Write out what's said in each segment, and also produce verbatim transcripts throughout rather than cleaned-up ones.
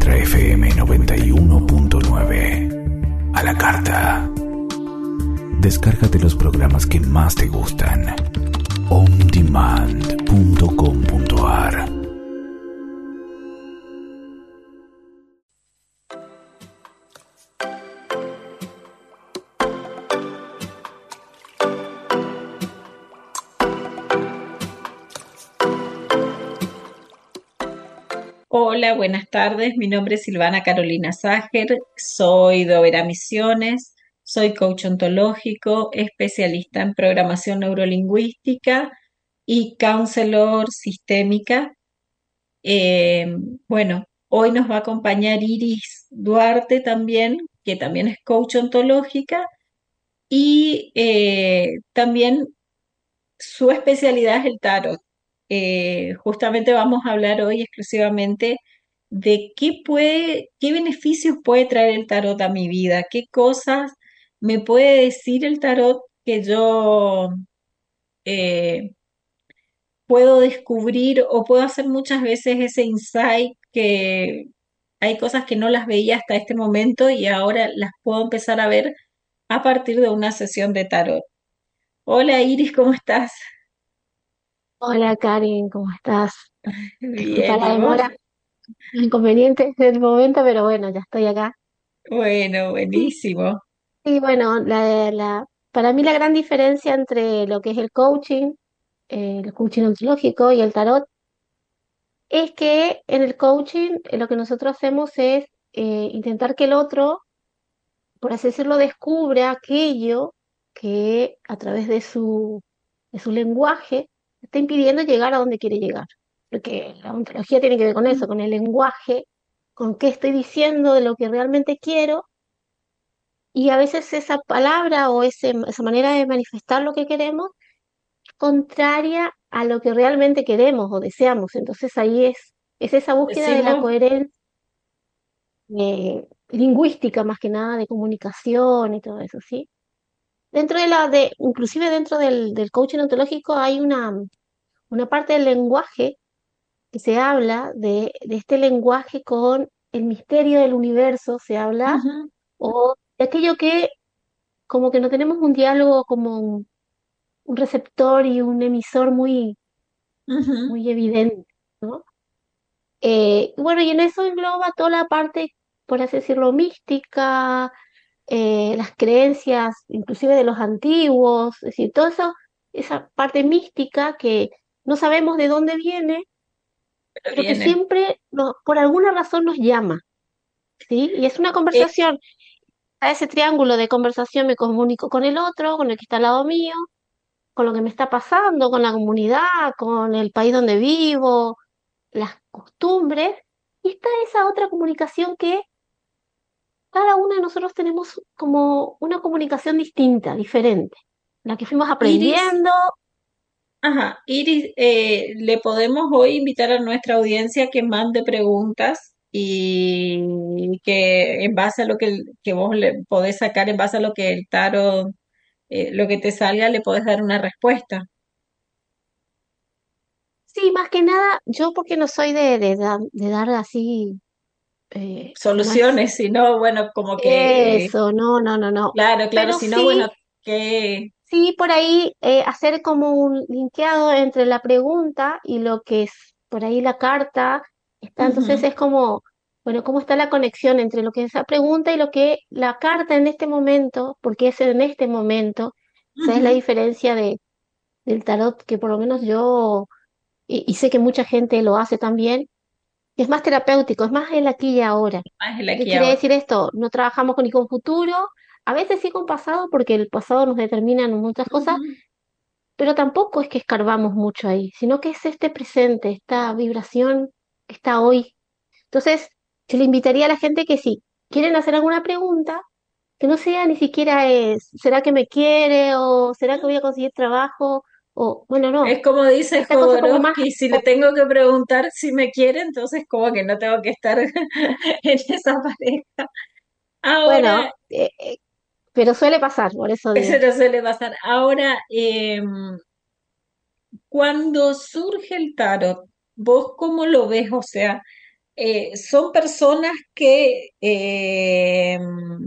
Ultra F M noventa y uno punto nueve. A la carta. Descárgate los programas que más te gustan. ondemand punto com punto a r. Hola, buenas tardes. Mi nombre es Silvana Carolina Ságer, soy de Overa Misiones, soy coach ontológico, especialista en programación neurolingüística y counselor sistémica. Eh, bueno, hoy nos va a acompañar Iris Duarte también, que también es coach ontológica y eh, también su especialidad es el tarot. Eh, justamente vamos a hablar hoy exclusivamente de qué puede, qué beneficios puede traer el tarot a mi vida, qué cosas me puede decir el tarot que yo eh, puedo descubrir o puedo hacer muchas veces ese insight que hay cosas que no las veía hasta este momento y ahora las puedo empezar a ver a partir de una sesión de tarot. Hola Iris, ¿cómo estás? Hola Karen, ¿cómo estás? Disculpa Bien, la ¿y vos? demora, inconvenientes del momento, pero bueno, ya estoy acá. Bueno, Sí, buenísimo. y bueno, la, la, para mí la gran diferencia entre lo que es el coaching, eh, el coaching ontológico y el tarot, es que en el coaching eh, lo que nosotros hacemos es eh, intentar que el otro, por así decirlo, descubra aquello que a través de su, de su lenguaje está impidiendo llegar a donde quiere llegar. Porque la ontología tiene que ver con eso, con el lenguaje, con qué estoy diciendo de lo que realmente quiero, y a veces esa palabra o ese, esa manera de manifestar lo que queremos es contraria a lo que realmente queremos o deseamos. Entonces ahí es, es esa búsqueda de la Decimos, coherencia eh, lingüística más que nada, de comunicación y todo eso, ¿sí? Dentro de la de, inclusive dentro del, del coaching ontológico hay una, una parte del lenguaje que se habla de, de este lenguaje con el misterio del universo, se habla, ujú, o de aquello que como que no tenemos un diálogo como un, un receptor y un emisor muy, ujú. muy evidente, ¿no? Eh, bueno, y en eso engloba toda la parte, por así decirlo, mística, eh, las creencias, inclusive de los antiguos, es decir, toda esa, esa parte mística que no sabemos de dónde viene, Pero pero que viene. siempre nos- por alguna razón nos llama, ¿sí? Y es una Eh, conversación. A ese triángulo de conversación me comunico con el otro, con el que está al lado mío, con lo que me está pasando, con la comunidad, con el país donde vivo, las costumbres. Y está esa otra comunicación que cada uno de nosotros tenemos como una comunicación distinta, diferente, la que fuimos Iris, aprendiendo. ajá, Iris, eh, le podemos hoy invitar a nuestra audiencia que mande preguntas y que en base a lo que, que vos le podés sacar, en base a lo que el tarot, eh, lo que te salga, le podés dar una respuesta. Sí, más que nada, yo porque no soy de, de, da- de dar así, eh, ¿cómo es? Soluciones, si no, bueno, como que, Eso, no, no, no, no. claro, claro, Pero si no, bueno, sí, que... sí, por ahí eh, hacer como un linkeado entre la pregunta y lo que es por ahí la carta. Está, entonces Ujú, es como, bueno, ¿cómo está la conexión entre lo que es esa pregunta y lo que la carta en este momento? Porque es en este momento. Esa es la ujú. diferencia de, del tarot, que por lo menos yo, y, y sé que mucha gente lo hace también, es más terapéutico, es más el aquí y ahora. Más el ¿Qué aquí y quiere ahora. decir esto? No trabajamos con ni con futuro, a veces sí con pasado, porque el pasado nos determina en muchas cosas, Ujú. pero tampoco es que escarbamos mucho ahí, sino que es este presente, esta vibración que está hoy. Entonces, yo le invitaría a la gente que si quieren hacer alguna pregunta, que no sea ni siquiera es, ¿será que me quiere? O ¿será que voy a conseguir trabajo? O, bueno, no, Es como dice esta cosa como más, Jodorowsky, si le tengo que preguntar si me quiere, entonces como que no tengo que estar en esa pareja. bueno, Ahora, eh, eh, pero suele pasar, por eso eso digo. no suele pasar. Ahora, em, cuando surge el tarot, ¿vos cómo lo ves? O sea, eh, son personas que eh,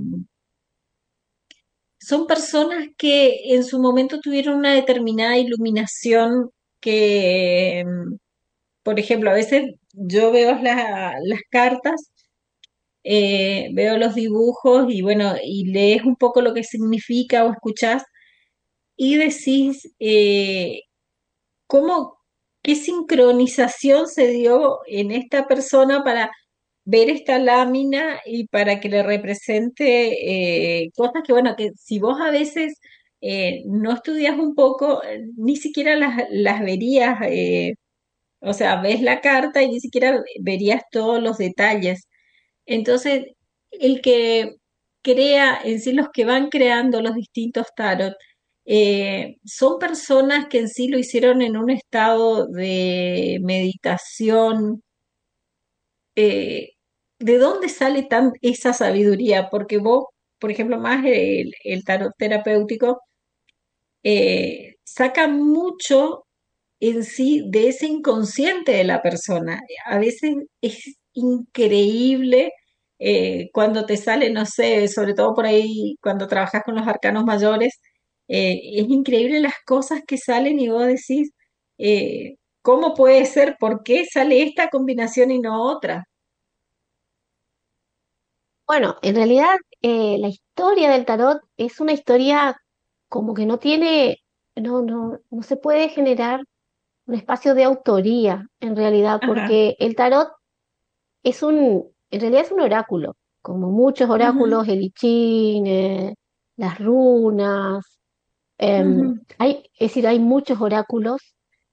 son personas que en su momento tuvieron una determinada iluminación que, mm, por ejemplo, a veces yo veo la- las cartas, eh, veo los dibujos y bueno, y lees un poco lo que significa o escuchás y decís, eh, ¿cómo, qué sincronización se dio en esta persona para ver esta lámina y para que le represente eh, cosas que, bueno, que si vos a veces eh, no estudias un poco, eh, ni siquiera las, las verías, eh, o sea, ves la carta y ni siquiera verías todos los detalles. Entonces, el que crea, en sí los que van creando los distintos tarot, eh, son personas que en sí lo hicieron en un estado de meditación. eh, ¿De dónde sale tan esa sabiduría? Porque vos, por ejemplo, más el, el tarot terapéutico, eh, saca mucho en sí de ese inconsciente de la persona. A veces es increíble eh, cuando te sale, no sé, sobre todo por ahí cuando trabajas con los arcanos mayores, eh, es increíble las cosas que salen y vos decís, eh, ¿cómo puede ser? ¿Por qué sale esta combinación y no otra? Bueno, en realidad eh, la historia del tarot es una historia como que no tiene, no, no, no se puede generar un espacio de autoría en realidad, Ajá. porque el tarot es un, en realidad es un oráculo, como muchos Ujú, oráculos, el I Ching, eh, las runas, em, ujú. hay, es decir, hay muchos oráculos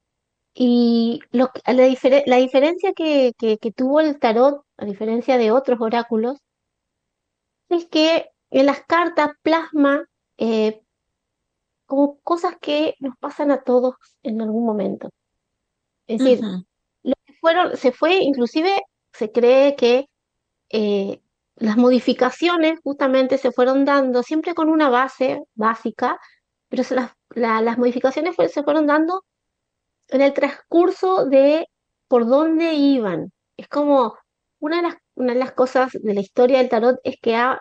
y lo, que- la, difere- la diferencia que, que, que tuvo el tarot, a diferencia de otros oráculos, es que en las cartas plasma eh, como cosas que nos pasan a todos en algún momento. Es decir, Ujú. lo que fueron, se fue, inclusive se cree que eh, las modificaciones justamente se fueron dando siempre con una base básica, pero se las, la- las modificaciones fue- se fueron dando en el transcurso de por dónde iban. Es como una de las, una de las cosas de la historia del tarot es que ha,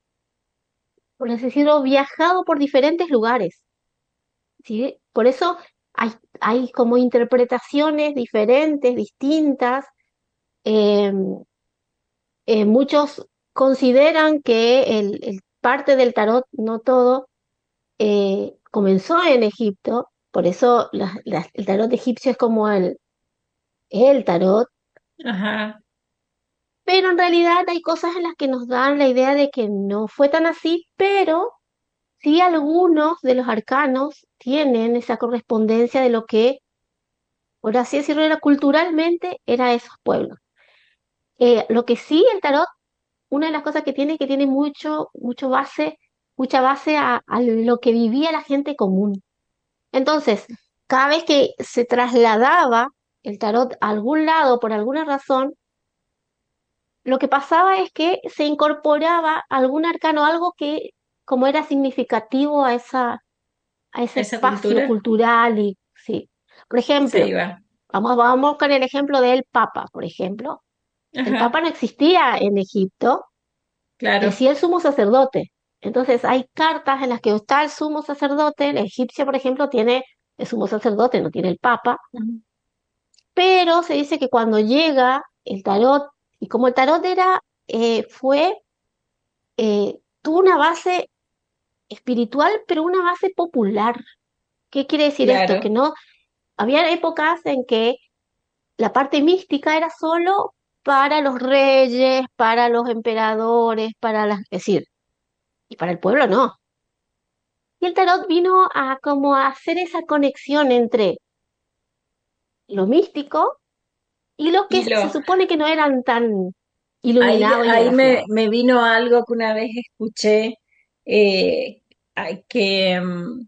por así decirlo, viajado por diferentes lugares, ¿sí? Por eso hay, hay como interpretaciones diferentes, distintas. em, eh, Muchos consideran que el, el parte del tarot, no todo, eh, comenzó en Egipto, por eso la- la- el tarot egipcio es como el, el tarot, Ajá. pero en realidad hay cosas en las que nos dan la idea de que no fue tan así, pero sí algunos de los arcanos tienen esa correspondencia de lo que, por así decirlo, era culturalmente, era esos pueblos. Eh, lo que sí el tarot, una de las cosas que tiene es que tiene mucho, mucho base, mucha base a, a lo que vivía la gente común. Entonces, cada vez que se trasladaba el tarot a algún lado por alguna razón, lo que pasaba es que se incorporaba algún arcano, algo que como era significativo a esa, a ese Esa espacio cultura cultural y sí. Por se ejemplo, iba. vamos, vamos con el ejemplo del Papa, por ejemplo. El Papa Ajá. no existía en Egipto, Claro. decía el sumo sacerdote. Entonces hay cartas en las que está el sumo sacerdote, el egipcio, por ejemplo, tiene el sumo sacerdote, no tiene el papa, Ujú. pero se dice que cuando llega el tarot, y como el tarot era, eh, fue, eh, tuvo una base espiritual, pero una base popular. ¿Qué quiere decir esto? Que Claro. no, había épocas en que la parte mística era solo para los reyes, para los emperadores, para las, es decir, y para el pueblo no. Y el tarot vino a como a hacer esa conexión entre lo místico y los que Y se lo, supone que no eran tan ahí, iluminados y ahí me, agraciados. me vino algo que una vez escuché, eh, ay, que mm,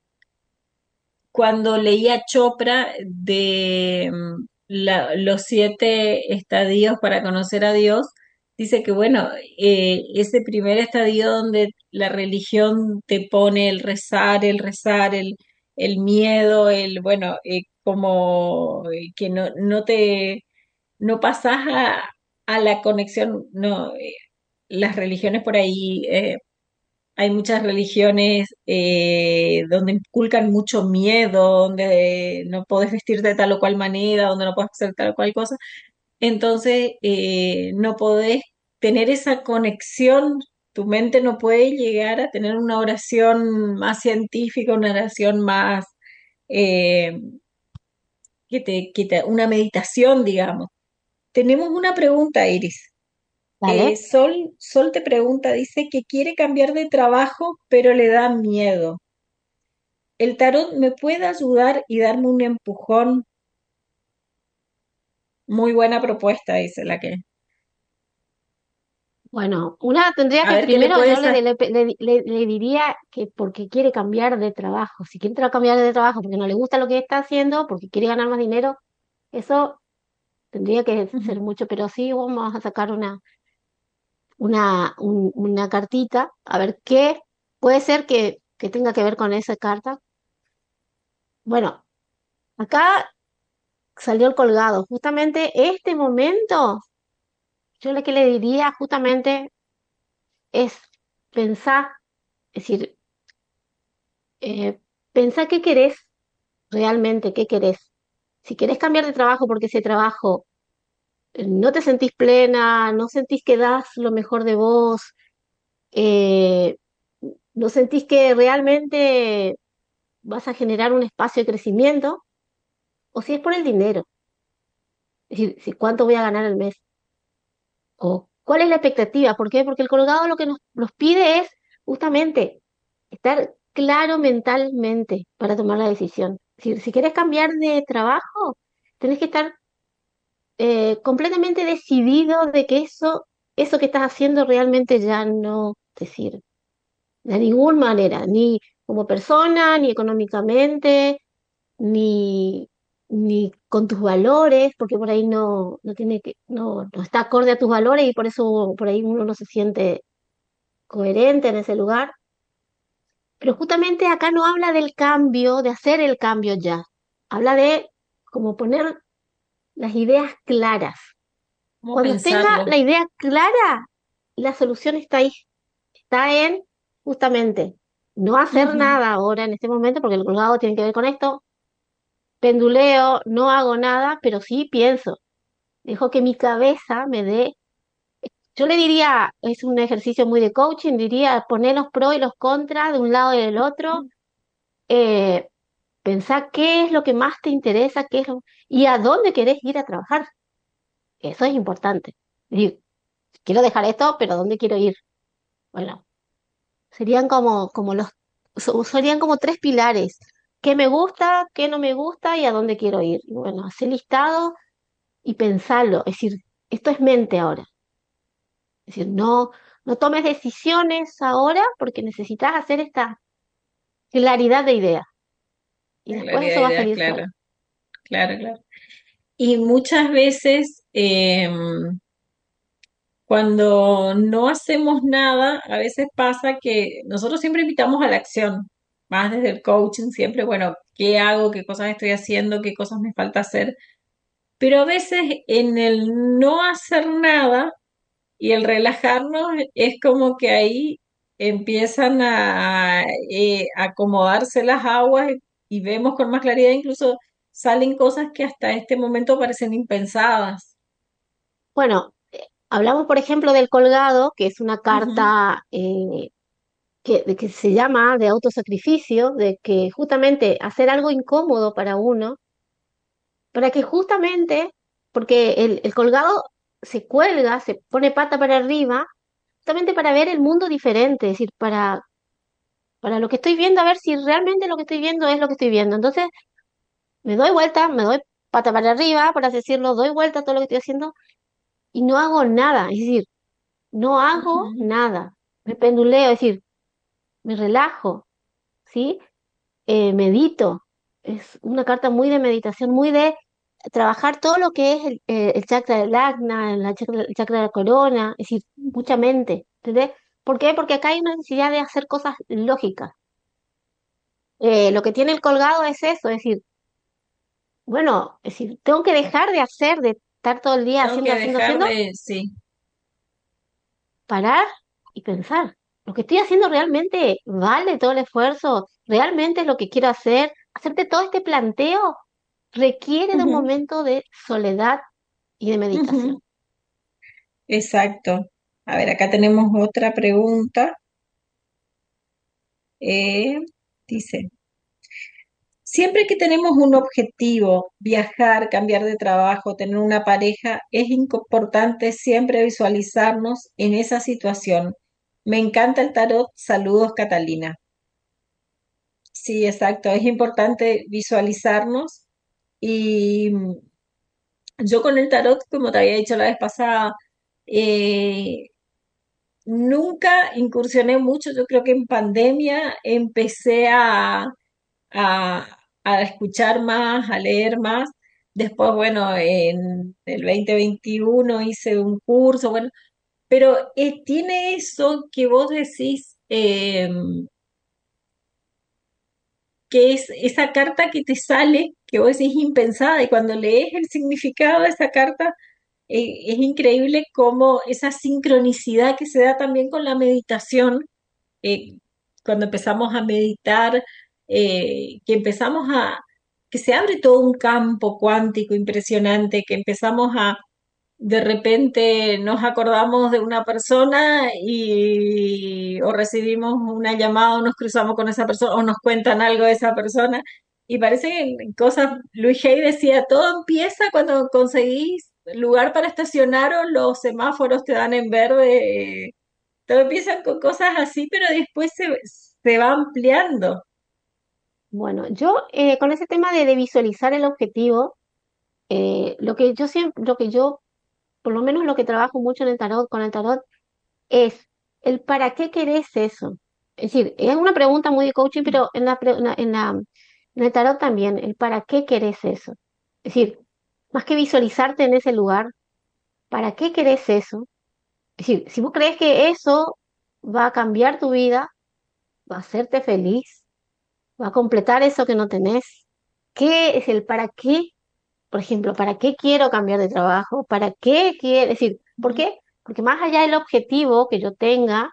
cuando leía Chopra de mm, la- los siete estadios para conocer a Dios, dice que, bueno, eh, ese primer estadio donde la religión te pone el rezar, el rezar, el, el miedo, el, bueno, eh, como eh, que no, no te, no pasás a la conexión, no, eh, las religiones por ahí, eh, hay muchas religiones eh, donde inculcan mucho miedo, donde no podés vestirte de tal o cual manera, donde no puedes hacer tal o cual cosa. Entonces, eh, no podés tener esa conexión, tu mente no puede llegar a tener una oración más científica, una oración más, eh, que te, que te- una meditación, digamos. Tenemos una pregunta, Iris. Eh, ¿vale? Sol, Sol te pregunta, dice que quiere cambiar de trabajo, pero le da miedo. ¿El tarot me puede ayudar y darme un empujón? Muy buena propuesta, dice la que. Bueno, una tendría A que, ver qué le primero yo puedes. le, le, le- le- le diría que porque quiere cambiar de trabajo, si quiere tra- cambiar de trabajo porque no le gusta lo que está haciendo, porque quiere ganar más dinero, eso tendría que ser mucho, pero sí vamos a sacar una, una, un- una cartita, a ver qué puede ser que, que tenga que ver con esa carta. Bueno, acá salió el colgado, justamente este momento, yo lo que le diría justamente es pensar, es decir, eh, pensá qué querés realmente, qué querés. Si querés cambiar de trabajo porque ese trabajo eh, no te sentís plena, no sentís que das lo mejor de vos, eh, no sentís que realmente vas a generar un espacio de crecimiento, o si es por el dinero, es decir, si cuánto voy a ganar al mes, o cuál es la expectativa, ¿por qué? Porque el colgado lo que nos, nos pide es justamente estar claro mentalmente para tomar la decisión. Si, si quieres cambiar de trabajo, tenés que estar eh, completamente decidido de que eso, eso que estás haciendo realmente ya no te sirve. De ninguna manera, ni como persona, ni económicamente, ni, ni con tus valores, porque por ahí no, no tiene que, no, no está acorde a tus valores y por eso por ahí uno no se siente coherente en ese lugar. Pero justamente acá no habla del cambio, de hacer el cambio ya. Habla de como poner las ideas claras. ¿Cómo Cuando tenga pensarlo? la idea clara, la solución está ahí. Está en justamente no hacer Ujú. nada ahora en este momento, porque el colgado tiene que ver con esto. Penduleo, no hago nada, pero sí pienso. Dejo que mi cabeza me dé. Yo le diría, es un ejercicio muy de coaching, diría poner los pros y los contras de un lado y del otro. Eh, Pensar qué es lo que más te interesa, qué es lo- y a dónde querés ir a trabajar. Eso es importante. Es decir, quiero dejar esto, pero ¿a dónde quiero ir? Bueno, serían como, como los, so- serían como tres pilares. ¿Qué me gusta, qué no me gusta y a dónde quiero ir? Y bueno, hacer listado y pensarlo. Es decir, esto es mente ahora. Es decir, no, no tomes decisiones ahora porque necesitas hacer esta claridad de ideas. Y La después claridad eso de va a ideas, salir claro, solo. claro, claro. Y muchas veces, eh, cuando no hacemos nada, a veces pasa que nosotros siempre invitamos a la acción, más desde el coaching, siempre, bueno, ¿qué hago? ¿Qué cosas estoy haciendo? ¿Qué cosas me falta hacer? Pero a veces en el no hacer nada y el relajarnos es como que ahí empiezan a, eh, acomodarse las aguas y vemos con más claridad, incluso salen cosas que hasta este momento parecen impensadas. Bueno, eh, hablamos, por ejemplo, del colgado, que es una Ujú, carta eh, que, de que se llama de autosacrificio, de que justamente hacer algo incómodo para uno, para que justamente, porque el, el colgado se cuelga, se pone pata para arriba, justamente para ver el mundo diferente, es decir, para, para lo que estoy viendo, a ver si realmente lo que estoy viendo es lo que estoy viendo. Entonces, me doy vuelta, me doy pata para arriba, por así decirlo, doy vuelta a todo lo que estoy haciendo y no hago nada, es decir, no hago ujú. nada. Me penduleo, es decir, me relajo, ¿sí? Eh, medito. Es una carta muy de meditación, muy de trabajar todo lo que es el, eh, el chakra del ajna, la chakra- el chakra de la corona, es decir, mucha mente, ¿entendés? ¿Por qué? Porque acá hay una necesidad de hacer cosas lógicas. Eh, lo que tiene el colgado es eso, es decir, bueno, es decir, tengo que dejar de hacer, de estar todo el día Tengo haciendo, que haciendo, dejar haciendo, de, sí. parar y pensar, ¿lo que estoy haciendo realmente vale todo el esfuerzo? ¿Realmente es lo que quiero hacer? Hacerte todo este planteo requiere de un Ujú, momento de soledad y de meditación. ujú, exacto. A ver, acá tenemos otra pregunta. Eh, dice, siempre que tenemos un objetivo, viajar, cambiar de trabajo, tener una pareja, es importante siempre visualizarnos en esa situación. Me encanta el tarot. Saludos, Catalina. Sí, exacto. Es importante visualizarnos y mm, yo con el tarot, como te había dicho la vez pasada, eh, nunca incursioné mucho. Yo creo que en pandemia empecé a, a, a escuchar más, a leer más. Después, bueno, en el veinte veintiuno hice un curso, bueno, pero eh, tiene eso que vos decís, eh, que es esa carta que te sale, que vos decís impensada, y cuando lees el significado de esa carta, eh, es increíble cómo esa sincronicidad que se da también con la meditación, eh, cuando empezamos a meditar, eh, que empezamos a, que se abre todo un campo cuántico impresionante, que empezamos a, de repente nos acordamos de una persona y o recibimos una llamada o nos cruzamos con esa persona o nos cuentan algo de esa persona y parece que cosas, Luis Hay decía, todo empieza cuando conseguís lugar para estacionar o los semáforos te dan en verde, todo empieza con cosas así, pero después se, se va ampliando. Bueno, yo eh, con ese tema de, de visualizar el objetivo, eh, lo que yo siempre, lo que yo, por lo menos lo que trabajo mucho en el tarot, con el tarot, es el para qué querés eso. Es decir, es una pregunta muy de coaching, pero en la, pre- en la, en la- en el tarot también, el para qué querés eso. Es decir, más que visualizarte en ese lugar, ¿para qué querés eso? Es decir, si vos crees que eso va a cambiar tu vida, va a hacerte feliz, va a completar eso que no tenés, ¿qué es el para qué? Por ejemplo, ¿para qué quiero cambiar de trabajo? ¿Para qué quiero? Es decir, ¿por qué? Porque más allá del objetivo que yo tenga,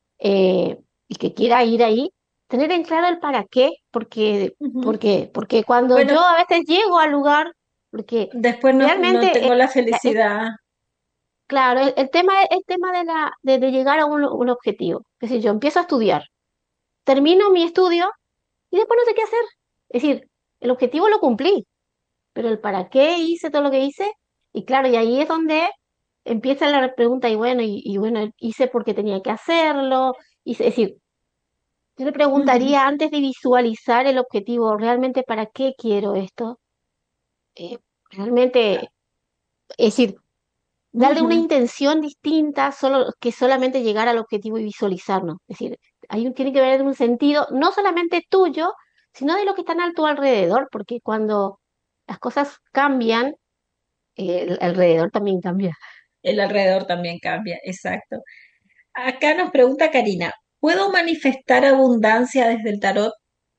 eh, y que quiera ir ahí, tener en claro el para qué, porque, Ujú. porque, porque cuando Bueno, yo a veces llego al lugar, porque después no, no realmente, eh, tengo la la- es- felicidad. claro, el, el tema es el tema de la, de, de llegar a un, un objetivo. Es decir, yo empiezo a estudiar, termino mi estudio y después no sé qué hacer. Es decir, el objetivo lo cumplí, pero el para qué hice todo lo que hice, y claro, y ahí es donde empieza la pregunta, y bueno, y, y bueno, hice porque tenía que hacerlo, hice, es decir, yo le Ujú, preguntaría antes de visualizar el objetivo, ¿realmente para qué quiero esto? Eh, realmente, es decir, darle una ujú. intención distinta solo que solamente llegar al objetivo y visualizarlo. Es decir, hay un, tiene que haber un sentido no solamente tuyo, sino de lo que están a tu alrededor, porque cuando las cosas cambian, eh, el alrededor también cambia. El alrededor también cambia, exacto. Acá nos pregunta Karina, ¿puedo manifestar abundancia desde el tarot?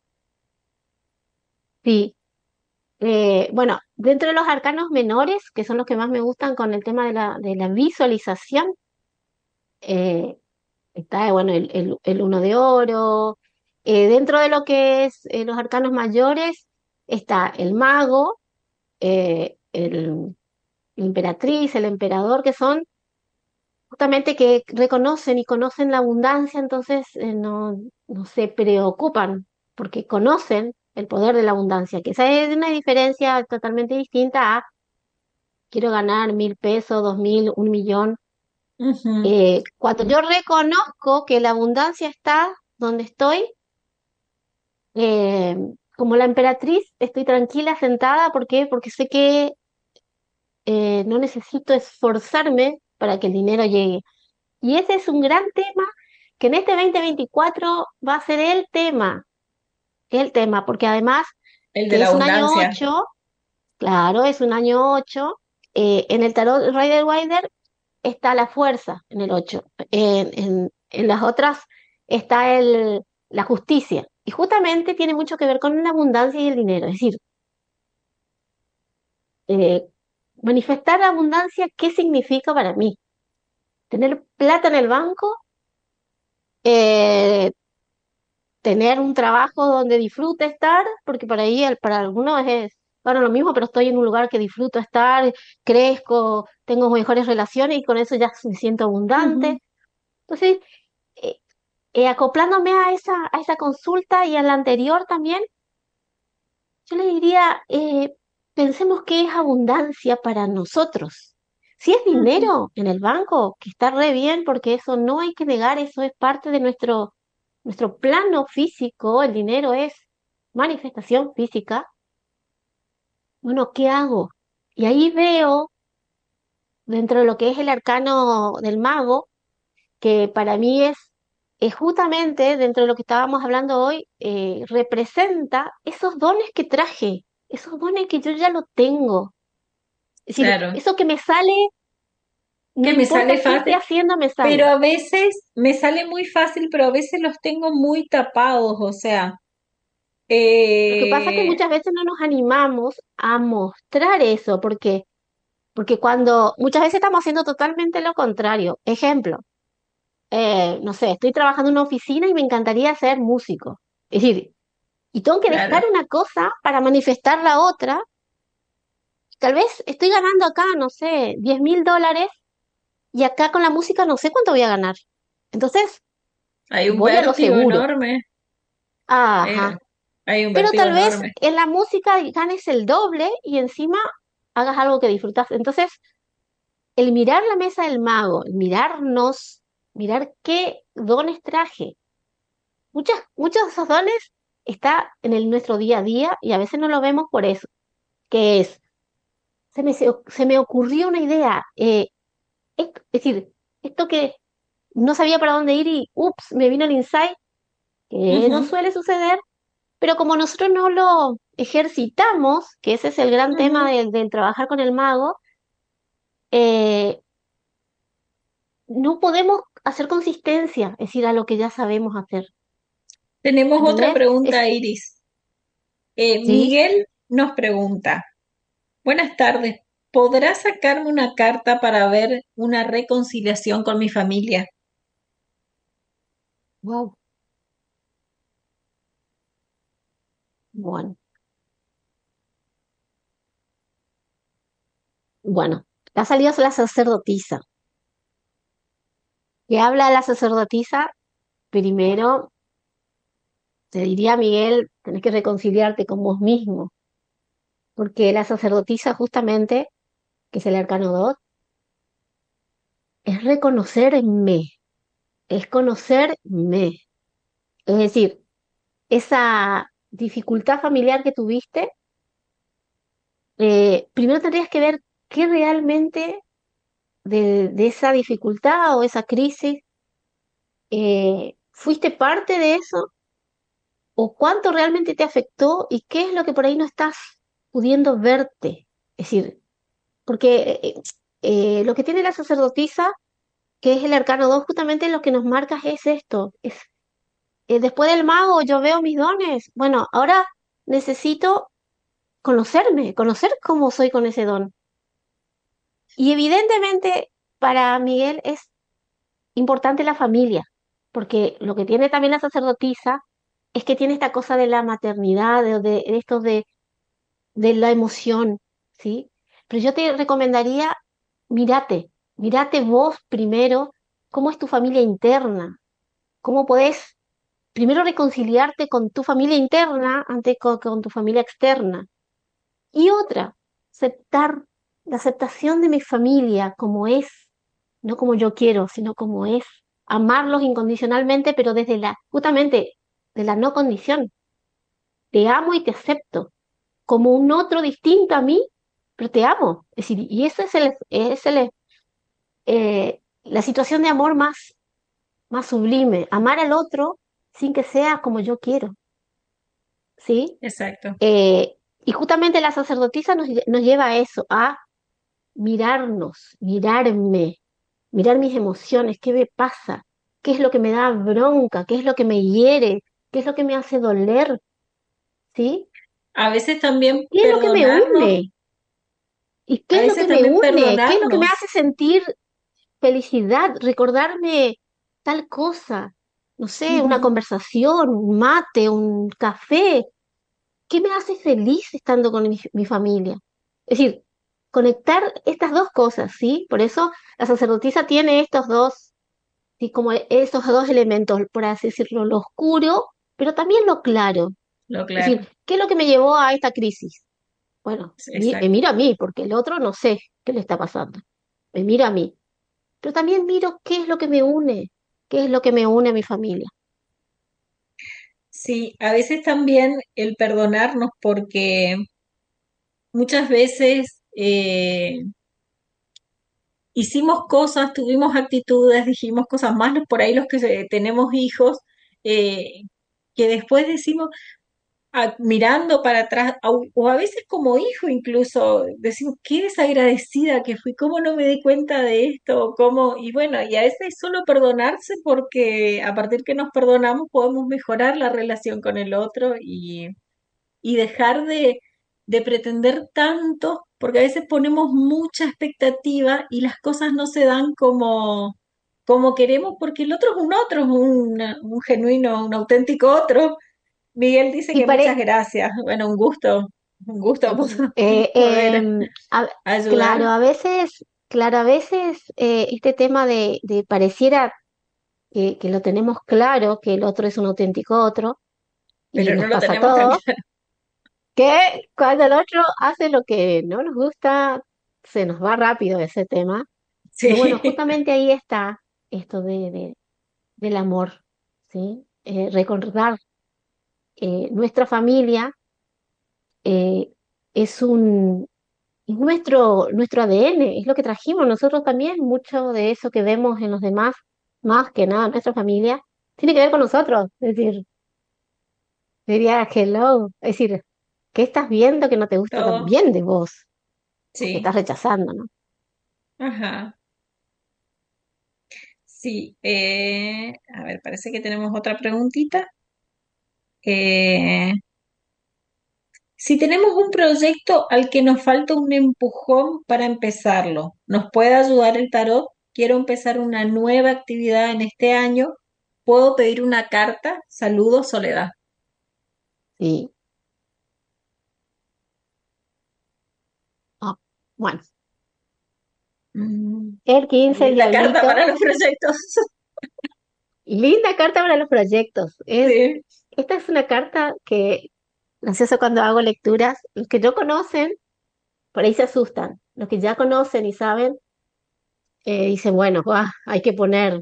Sí. Eh, bueno, dentro de los arcanos menores, que son los que más me gustan con el tema de la, de la visualización, eh, está, bueno, el, el, el uno de oro. Eh, dentro de lo que es eh, los arcanos mayores está el mago, eh, el, la emperatriz, el emperador, que son justamente que reconocen y conocen la abundancia, entonces eh, no, no se preocupan porque conocen el poder de la abundancia, que esa es una diferencia totalmente distinta a quiero ganar mil pesos, dos mil, un millón. Ujú, Eh, cuando yo reconozco que la abundancia está donde estoy, eh, como la emperatriz, estoy tranquila, sentada, ¿por qué? Porque sé que eh, no necesito esforzarme para que el dinero llegue. Y ese es un gran tema que en este dos mil veinticuatro va a ser el tema, el tema, porque además el de que la es un año abundancia. ocho, claro, es un año ocho, eh, en el tarot Rider Waite está la fuerza en el ocho. En, en- en las otras está el, la justicia. Y justamente tiene mucho que ver con la abundancia y el dinero. Es decir, eh, manifestar abundancia, ¿qué significa para mí? Tener plata en el banco, eh, tener un trabajo donde disfrute estar, porque para ahí, el- para algunos es, bueno, lo mismo, pero estoy en un lugar que disfruto estar, crezco, tengo mejores relaciones y con eso ya me siento Ujú. abundante. Entonces, eh, eh, acoplándome a esa, a esa consulta y a la anterior también, yo le diría, eh, pensemos qué es abundancia para nosotros. Si es Ujú. dinero en el banco, que está re bien, porque eso no hay que negar, eso es parte de nuestro, nuestro plano físico, el dinero es manifestación física. Bueno, ¿qué hago? Y ahí veo, dentro de lo que es el arcano del mago, que para mí es, es justamente dentro de lo que estábamos hablando hoy, eh, representa esos dones que traje, esos dones que yo ya lo tengo. Es decir, Claro, eso que me sale, no que me sale importa qué esté fácil, haciendo, me pero sale. a veces me sale muy fácil, pero a veces los tengo muy tapados, o sea, Lo que pasa es que eh, muchas veces no nos animamos a mostrar eso, porque, porque cuando muchas veces estamos haciendo totalmente lo contrario. Ejemplo, eh, no sé, estoy trabajando en una oficina y me encantaría ser músico. Es decir, y tengo que dejar claro, una cosa para manifestar la otra. Tal vez estoy ganando acá, no sé, diez mil dólares y acá con la música no sé cuánto voy a ganar. Entonces, hay un voy a lo vértigo seguro. enorme, eh, Ajá. hay un Pero vértigo tal vez enorme. en la música ganes el doble y encima hagas algo que disfrutas. Entonces, el mirar la mesa del mago, el mirarnos, mirar qué dones traje. Muchas, muchos de esos dones está en el, nuestro día a día y a veces no lo vemos por eso, que es, se me, se, se me ocurrió una idea, eh, es, es decir, esto que no sabía para dónde ir y, ups, me vino el insight, que no Ujú, suele suceder, pero como nosotros no lo ejercitamos, que ese es el gran tema ujú. del, del trabajar con el mago, eh, no podemos hacer consistencia, es decir, a lo que ya sabemos hacer. Tenemos otra ¿Entendés? Es, pregunta, Iris. Eh, sí, Miguel nos pregunta, buenas tardes, ¿podrá sacarme una carta para ver una reconciliación con mi familia? wow, bueno, bueno, ha salido la sacerdotisa. Que habla la sacerdotisa, primero te diría, Miguel, tenés que reconciliarte con vos mismo, porque la sacerdotisa justamente, que es el arcano dos, es reconocerme, es conocerme. Es decir, esa dificultad familiar que tuviste, eh, primero tendrías que ver qué realmente de, de esa dificultad o esa crisis, eh, fuiste parte de eso o cuánto realmente te afectó y qué es lo que por ahí no estás pudiendo verte. Es decir, porque eh, eh, lo que tiene la sacerdotisa, que es el arcano dos, justamente lo que nos marca es esto, es eh, después del mago yo veo mis dones. Bueno, ahora necesito conocerme, conocer cómo soy con ese don. Y evidentemente para Miguel es importante la familia, porque lo que tiene también la sacerdotisa es que tiene esta cosa de la maternidad, de, de, de esto de, de la emoción, ¿sí? Pero yo te recomendaría, mírate, mírate vos primero, cómo es tu familia interna, cómo podés primero reconciliarte con tu familia interna antes con, con tu familia externa. Y otra, aceptar la aceptación de mi familia como es, no como yo quiero, sino como es. Amarlos incondicionalmente, pero desde la, justamente, de la no condición. Te amo y te acepto como un otro distinto a mí, pero te amo. Es decir, y eso es el, es el, eh, la situación de amor más, más sublime. Amar al otro sin que sea como yo quiero, ¿sí? Exacto. Eh, y justamente la sacerdotisa nos, lle- nos lleva a eso, a mirarnos, mirarme, mirar mis emociones, qué me pasa, qué es lo que me da bronca, qué es lo que me hiere, qué es lo que me hace doler, ¿sí? A veces también ¿Qué es lo que me perdonarnos, une? ¿Y A qué es lo veces que me también une? ¿Qué es lo que me perdonarnos. hace sentir felicidad? Recordarme tal cosa, no sé, una Ujú. conversación, un mate, un café. ¿Qué me hace feliz estando con mi, mi familia? Es decir, conectar estas dos cosas, ¿sí? Por eso la sacerdotisa tiene estos dos, ¿sí? Como esos dos elementos, por así decirlo, lo oscuro, pero también lo claro. Lo Es decir, claro, ¿qué es lo que me llevó a esta crisis? Bueno, mi- me exacto. miro a mí, porque el otro no sé qué le está pasando. Me miro a mí, pero también miro qué es lo que me une, qué es lo que me une a mi familia. Sí, a veces también el perdonarnos porque muchas veces eh, hicimos cosas, tuvimos actitudes, dijimos cosas malas, por ahí los que se- tenemos hijos, eh, que después decimos, a- mirando para atrás, au- o a veces como hijo incluso, decimos, qué desagradecida que fui, cómo no me di cuenta de esto, cómo, y bueno, y a veces es solo perdonarse porque a partir que nos perdonamos podemos mejorar la relación con el otro y, y dejar de, de pretender tanto, porque a veces ponemos mucha expectativa y las cosas no se dan como, como queremos porque el otro es un otro, es un, un genuino, un auténtico otro. Miguel dice Y que muchas pare, gracias. Bueno, un gusto, un gusto eh, poder em, a- claro, ayudar, a veces, claro, a veces eh, este tema de, de pareciera que, que lo tenemos claro, que el otro es un auténtico otro, y pero no nos lo pasa a tenemos tan todos, claro. que cuando el otro hace lo que no nos gusta, se nos va rápido ese tema. Pero bueno, Sí, justamente ahí está esto de, de- del amor, ¿sí? Eh, recordar eh, nuestra familia eh, es un, es nuestro, nuestro A D N, es lo que trajimos nosotros también, mucho de eso que vemos en los demás, más que nada nuestra familia, tiene que ver con nosotros, es decir, diría hello, es decir, ¿qué estás viendo que no te gusta todo, también de vos? O que sí, estás rechazando, ¿no? ajá, sí. Eh, a ver, parece que tenemos otra preguntita. Eh, si tenemos un proyecto al que nos falta un empujón para empezarlo, ¿nos puede ayudar el tarot? Quiero empezar una nueva actividad en este año. ¿Puedo pedir una carta? Saludos, Soledad. Sí. Ah, bueno, Mm, el quince el linda carta diablito, para los proyectos. linda carta para los proyectos. Es, Sí. esta es una carta que, gracioso cuando hago lecturas, los que no conocen, por ahí se asustan. Los que ya conocen y saben, eh, dicen, bueno, ah, hay que poner.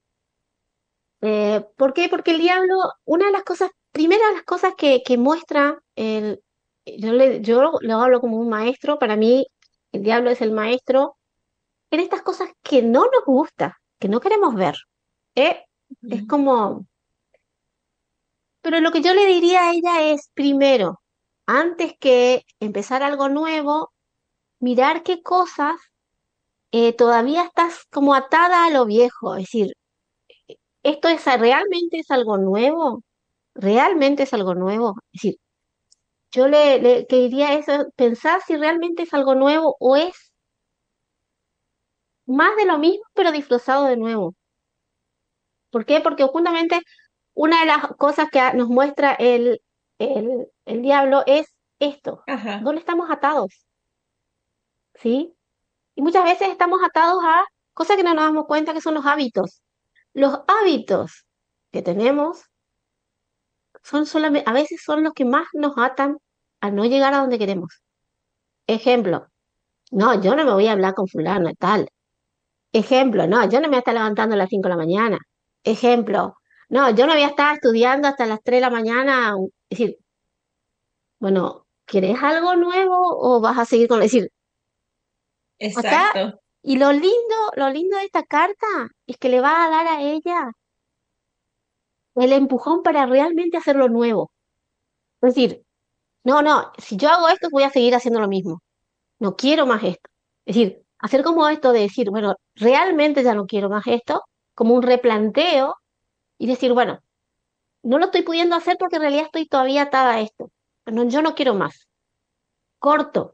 Eh, ¿por qué? Porque el diablo, una de las cosas, primera de las cosas que, que muestra, el, yo, le, yo lo hablo como un maestro, para mí el diablo es el maestro en estas cosas que no nos gusta, que no queremos ver. Eh, es Mm. como, pero lo que yo le diría a ella es, primero, antes que empezar algo nuevo, mirar qué cosas eh, todavía estás como atada a lo viejo, es decir, ¿esto es realmente es algo nuevo? ¿Realmente es algo nuevo? Es decir, yo le, le que diría eso, pensar si realmente es algo nuevo o es más de lo mismo, pero disfrazado de nuevo. ¿Por qué? Porque justamente una de las cosas que a- nos muestra el, el, el diablo es esto, Ajá, ¿dónde estamos atados? ¿Sí? Y muchas veces estamos atados a cosas que no nos damos cuenta que son los hábitos. Los hábitos que tenemos son solamente, a veces son los que más nos atan a no llegar a donde queremos. Ejemplo, no, yo no me voy a hablar con fulano y tal. Ejemplo, no, yo no me voy a estar levantando a las cinco de la mañana. Ejemplo, no, yo no voy a estar estudiando hasta las tres de la mañana. Es decir, bueno, ¿quieres algo nuevo o vas a seguir con... Es decir, acá, exacto. y lo lindo, lo lindo de esta carta es que le va a dar a ella el empujón para realmente hacer lo nuevo. Es decir, no, no, si yo hago esto voy a seguir haciendo lo mismo. No quiero más esto. Es decir, hacer como esto de decir, bueno, realmente ya no quiero más esto, como un replanteo y decir, bueno, no lo estoy pudiendo hacer porque en realidad estoy todavía atada a esto. No, yo no quiero más. Corto.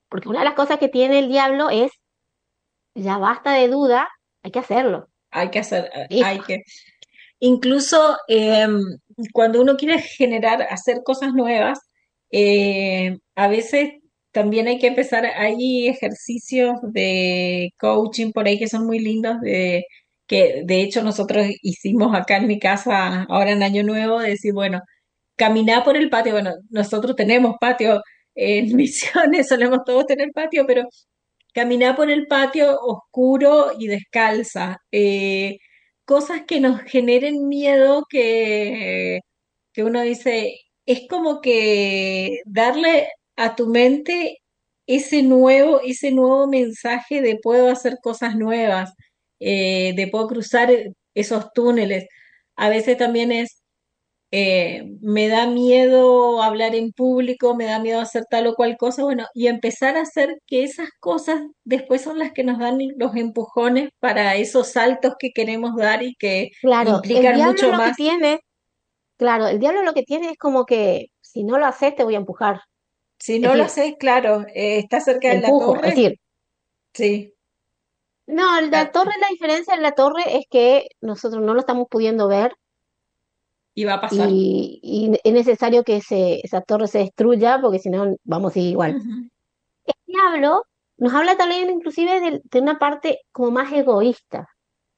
Porque una de las cosas que tiene el diablo es, ya basta de duda, hay que hacerlo. Hay que hacer, eh, hay Listo. que, incluso em, cuando uno quiere generar, hacer cosas nuevas, eh, a veces también hay que empezar, hay ejercicios de coaching por ahí que son muy lindos, de, que de hecho nosotros hicimos acá en mi casa ahora en Año Nuevo, de decir, bueno, caminar por el patio, bueno, nosotros tenemos patio en Misiones, solemos todos tener patio, pero caminar por el patio oscuro y descalza. Eh, cosas que nos generen miedo, que, que uno dice, es como que darle a tu mente ese nuevo, ese nuevo mensaje de puedo hacer cosas nuevas, eh, de puedo cruzar esos túneles. A veces también es eh, me da miedo hablar en público, me da miedo hacer tal o cual cosa, bueno, y empezar a hacer que esas cosas después son las que nos dan los empujones para esos saltos que queremos dar y que Claro, el implican diablo mucho lo que más. tiene, claro, el diablo lo que tiene es como que si no lo haces te voy a empujar. Si Es no lo decir, haces, claro, eh, está cerca te de la empujo. Es torre, decir, sí, no, ah, la torre, la diferencia en la torre es que nosotros no lo estamos pudiendo ver y va a pasar. y, y es necesario que se, esa torre se destruya porque si no vamos a ir igual. Ujú. El diablo nos habla también inclusive de, de una parte como más egoísta.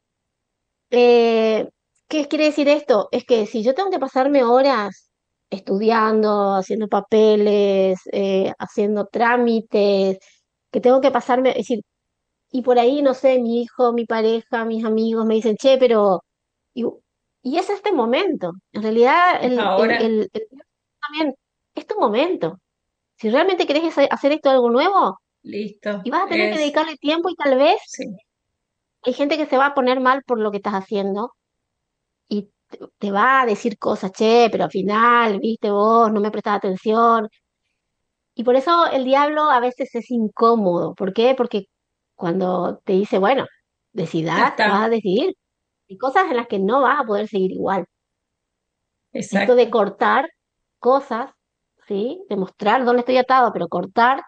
Eh, ¿qué quiere decir esto? Es que si yo tengo que pasarme horas estudiando, haciendo papeles, eh, haciendo trámites, que tengo que pasarme, es decir, y por ahí, no sé, mi hijo, mi pareja, mis amigos me dicen, che, pero... Y, y es este momento. En realidad, Es el, el, ahora, el, el- también es tu momento. Si realmente querés hacer hacer esto algo nuevo, listo, y vas a tener que es, dedicarle tiempo y tal vez sí, hay gente que se va a poner mal por lo que estás haciendo y te te va a decir cosas, che, pero al final, viste vos, no me prestas atención. Y por eso el diablo a veces es incómodo. ¿Por qué? Porque cuando te dice, bueno, ya decidas, vas está, a decidir. Hay cosas en las que no vas a poder seguir igual. Esto de exacto. cortar cosas, ¿sí? De mostrar dónde estoy atado, pero cortar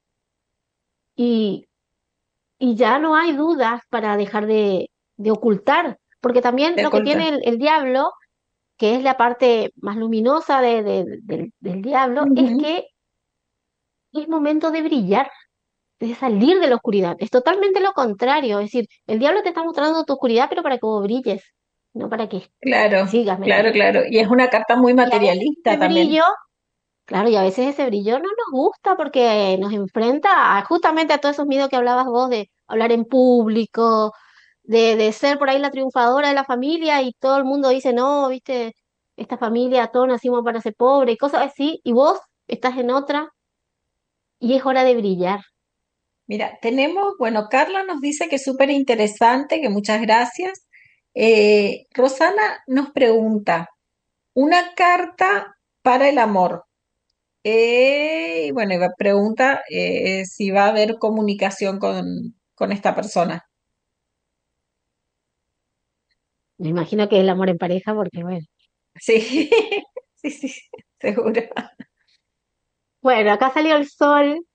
y, y ya no hay dudas para dejar de, de ocultar. Porque también De lo que ocultar. tiene el, el diablo, que es la parte más luminosa de- de- del del diablo, es Ujú. que es momento de brillar, de salir de la oscuridad. Es totalmente lo contrario. Es decir, el diablo te está mostrando tu oscuridad, pero para que vos brilles, no para que Claro, sigas claro, metido. claro. Y es una carta muy Y a veces materialista ese también. brillo, claro, y a veces ese brillo no nos gusta porque nos enfrenta a- justamente a todos esos miedos que hablabas vos de hablar en público, de, de ser por ahí la triunfadora de la familia y todo el mundo dice, no, viste, esta familia, todos nacimos para ser pobres y cosas así, y vos estás en otra y es hora de brillar. Mira, tenemos, bueno, Carla nos dice que es súper interesante, que muchas gracias. Eh, Rosana nos pregunta, una carta para el amor. Eh, y bueno, y va- pregunta eh, si va a haber comunicación con, con esta persona. Me imagino que es el amor en pareja porque, bueno. Sí, sí, sí, seguro. Bueno, acá salió el sol,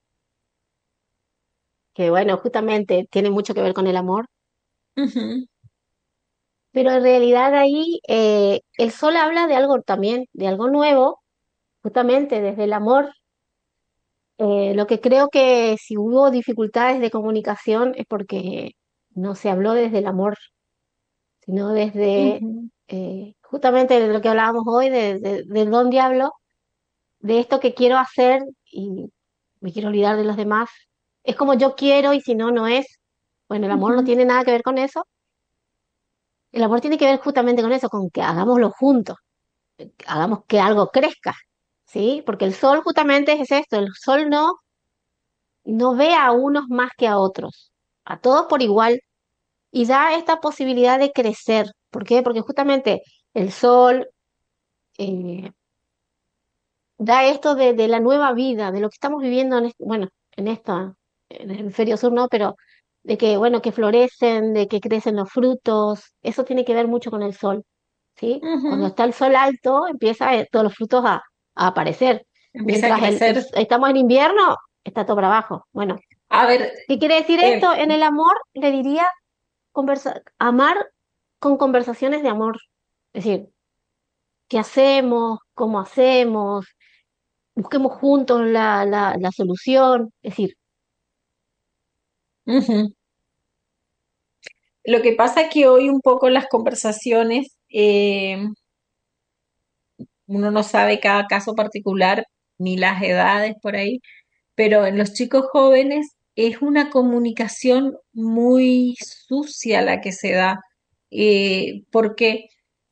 que bueno, justamente tiene mucho que ver con el amor, Ujú, pero en realidad ahí eh, el sol habla de algo también, de algo nuevo, justamente desde el amor. Eh, lo que creo que si hubo dificultades de comunicación es porque no se habló desde el amor, sino desde ujú, eh, justamente de lo que hablábamos hoy, de, de- del don diablo, de esto que quiero hacer y me quiero olvidar de los demás. Es como yo quiero y si no, no es. Bueno, el amor no ujú. tiene nada que ver con eso. El amor tiene que ver justamente con eso, con que hagámoslo juntos, hagamos que algo crezca, ¿sí? Porque el sol justamente es esto, el sol no, no ve a unos más que a otros, a todos por igual, y da esta posibilidad de crecer. ¿Por qué? Porque justamente el sol eh, da esto de, de la nueva vida, de lo que estamos viviendo en, este- bueno, en esta, en el hemisferio sur, ¿no? Pero de que, bueno, que florecen, de que crecen los frutos, eso tiene que ver mucho con el sol, ¿sí? Cuando Ujú. está el sol alto, empieza eh, todos los frutos a, a aparecer. Empieza a Mientras el, el- crecer. estamos en invierno, está todo para abajo. Bueno, A ver, ¿qué quiere decir eh, esto? En el amor le diría conversa amar con conversaciones de amor. Es decir, ¿qué hacemos? ¿Cómo hacemos? Busquemos juntos la, la, la solución. Es decir, ujú. Lo que pasa es que hoy un poco las conversaciones, eh, uno no sabe cada caso particular ni las edades por ahí, pero en los chicos jóvenes es una comunicación muy sucia la que se da, eh, porque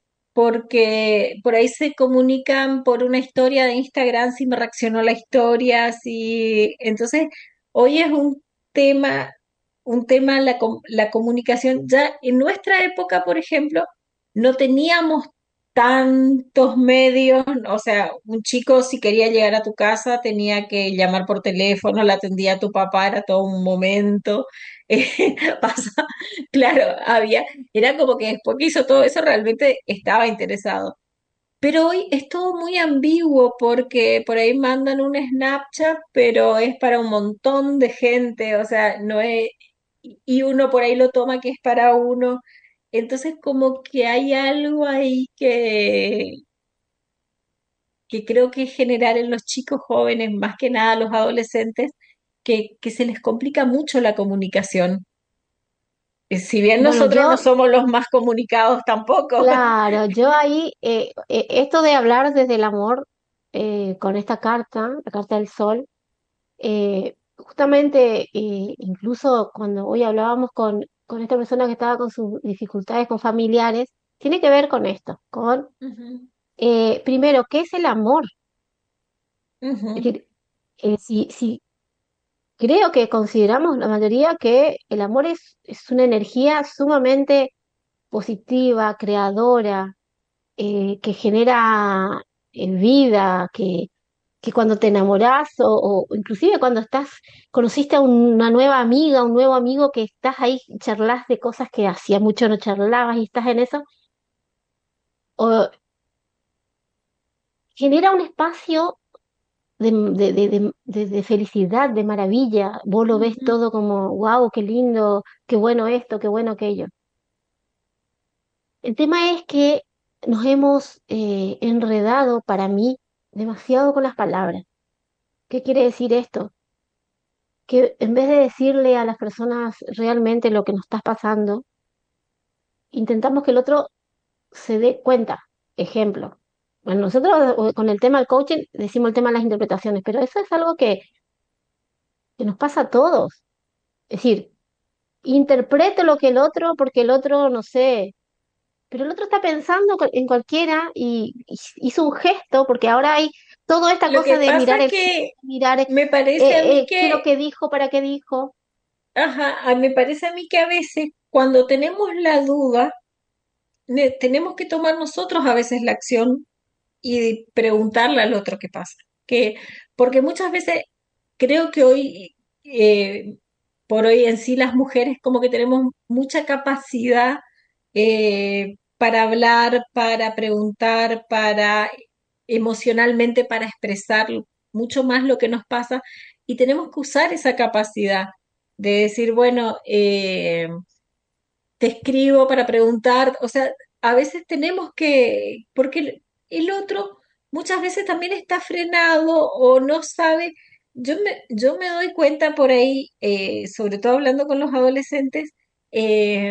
porque por ahí se comunican por una historia de Instagram si me reaccionó la historia, si entonces hoy es un tema, un tema la, com- la comunicación. Ya en nuestra época, por ejemplo, no teníamos tantos medios, o sea, un chico si quería llegar a tu casa tenía que llamar por teléfono, la atendía tu papá, era todo un momento. eh, pasa, claro, había era como que después que hizo todo eso realmente estaba interesado. Pero hoy es todo muy ambiguo porque por ahí mandan un Snapchat, pero es para un montón de gente, o sea, no es, y uno por ahí lo toma que es para uno. Entonces como que hay algo ahí que, que creo que es generar en los chicos jóvenes, más que nada los adolescentes, que, que se les complica mucho la comunicación. Eh, Si bien bueno, nosotros no yo, somos los más comunicados tampoco. claro, yo ahí, eh, eh, esto de hablar desde el amor eh, con esta carta, la carta del sol, eh, justamente, eh, incluso cuando hoy hablábamos con, con esta persona que estaba con sus dificultades con familiares, tiene que ver con esto, con, Ujú, eh, primero, ¿qué es el amor? Es ujú, decir, eh, si, si creo que consideramos la mayoría que el amor es, es una energía sumamente positiva, creadora, eh, que genera eh, vida, que, que cuando te enamorás o, o inclusive cuando estás, conociste a una nueva amiga, un nuevo amigo que estás ahí, charlas de cosas que hacía mucho no charlabas y estás en eso, o genera un espacio de, de, de, de, de- de felicidad, de maravilla. Vos lo ves ujú. todo como, wow, qué lindo, qué bueno esto, qué bueno aquello. El tema es que nos hemos eh, enredado, para mí, demasiado con las palabras. ¿Qué quiere decir esto? Que en vez de decirle a las personas realmente lo que nos está pasando, intentamos que el otro se dé cuenta. Ejemplo. Bueno, nosotros eh, con el tema del coaching decimos el tema de las interpretaciones, pero eso es algo que, que nos pasa a todos. Es decir, interprete lo que el otro, porque el otro, no sé, pero el otro está pensando cu- en cualquiera y, y hizo un gesto, porque ahora hay toda esta Lo cosa que de pasa mirar el gesto, que mirar eh, me parece a eh, mí eh, qué es lo que, que dijo, para qué dijo. ajá, a- me parece a mí que a veces cuando tenemos la duda, ne- tenemos que tomar nosotros a veces la acción y preguntarle al otro qué pasa. Que, porque muchas veces creo que hoy, eh, por hoy en sí, las mujeres como que tenemos mucha capacidad eh, para hablar, para preguntar, para emocionalmente, para expresar mucho más lo que nos pasa y tenemos que usar esa capacidad de decir, bueno, eh, te escribo para preguntar, o sea, a veces tenemos que, porque el, el otro muchas veces también está frenado o no sabe. Yo me, yo me doy cuenta por ahí, eh, sobre todo hablando con los adolescentes, eh,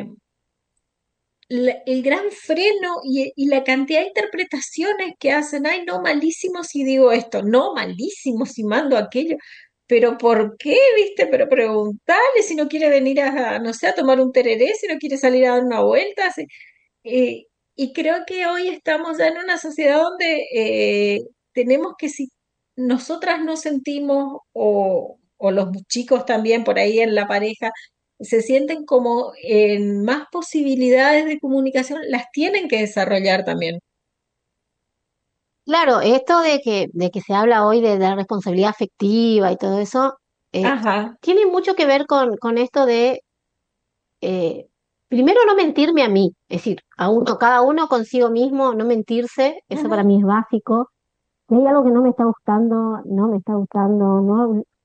la- el gran freno y, y la cantidad de interpretaciones que hacen, ay, no, malísimo si digo esto, no, malísimo si mando aquello, pero ¿por qué, viste? Pero preguntarle si no quiere venir a, no sé, a tomar un tereré, si no quiere salir a dar una vuelta. si- eh, y creo que hoy estamos ya en una sociedad donde eh, tenemos que, si nosotras no sentimos, o, o los chicos también por ahí en la pareja, se sienten como en más posibilidades de comunicación, las tienen que desarrollar también. Claro, esto de que, de que se habla hoy de, la responsabilidad afectiva y todo eso, eh, Ajá. tiene mucho que ver con, con esto de, eh, primero, no mentirme a mí, es decir, a uno, cada uno consigo mismo, no mentirse, eso para Ujú, mí es básico. Si hay algo que no me está gustando, no me está gustando, no,